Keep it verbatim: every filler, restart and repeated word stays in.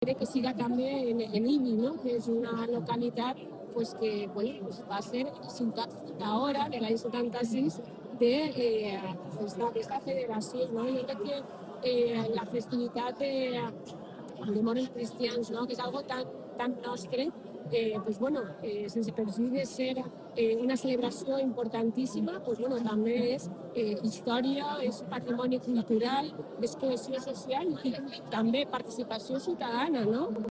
m'alegra que siga també en, en Ibi, no? Que és una localitat pues, que bueno, pues, va ser ciutat fundadora de l'any setanta-sis d'aquesta eh, federació. No? Jo crec que eh, la festivitat de, de Morts Cristians, no? Que és algo tan, tan nostre, eh, pues, bueno, eh, sense perjuí de ser eh, una celebració importantíssima, pues, bueno, també és eh, història, és patrimoni cultural, és cohesió social i també participació ciutadana, no?